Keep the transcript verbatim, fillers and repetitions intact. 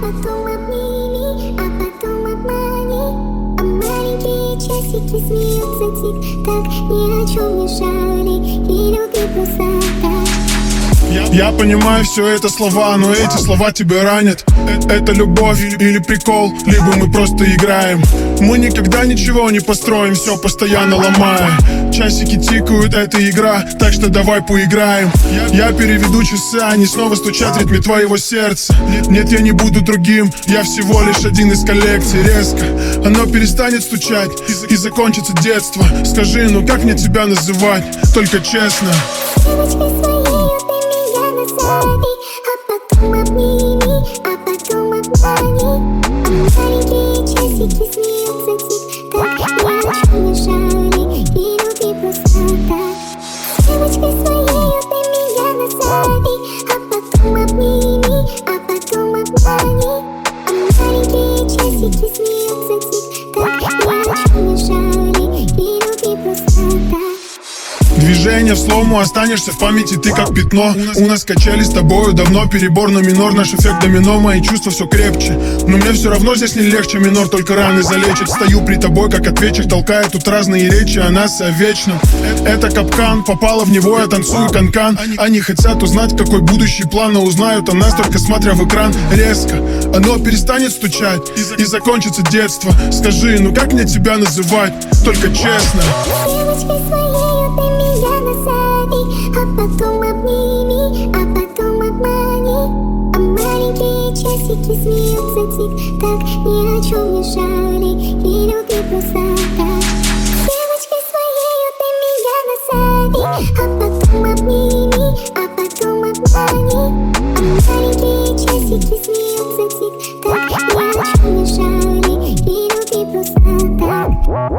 потом обними, а потом обмани. А маленькие часики смеются тик-так, ни о чем не шали, и любви просто так. Я, я понимаю, все это слова, но эти слова тебя ранят. Это, это любовь или прикол, либо мы просто играем. Мы никогда ничего не построим, все постоянно ломая. Часики тикают, это игра, так что давай поиграем. Я, я переведу часы, они снова стучат в ритме твоего сердца. Нет, нет, я не буду другим, я всего лишь один из коллекции. Резко оно перестанет стучать и, и закончится детство. Скажи, ну как мне тебя называть, только честно. Девочкой своей ты меня назови, а потом обними, а потом обмани. А маленькие часики смеются тик-так, ни о чем не шали, и любви просто так. Девочкой своей ты меня назови, а потом обними, а потом обмани. А маленькие часики смеются тик-так, ни о чем не шали, и любви просто так. Движение в слому, останешься в памяти ты как пятно. У нас качали с тобою давно перебор на минор, наш эффект домино, мои чувства все крепче. Но мне все равно здесь не легче, минор только раны залечит. Стою при тобой как ответчик, толкая тут разные речи о нас и о вечном. Это капкан, попала в него, я танцую канкан. Они хотят узнать, какой будущий план, но узнают о нас только смотря в экран. Резко оно перестанет стучать и закончится детство. Скажи, ну как мне тебя называть, только честно. Девочкой своей ты меня назови, а потом обними, а потом обмани. А маленькие часики смеются тик-так, ни о чем не шали, и любви просто так. Девочкой своей ты меня назови, а потом обними, а потом обмани. А маленькие часики смеются тик-так, ни о чем не шали, и любви просто так.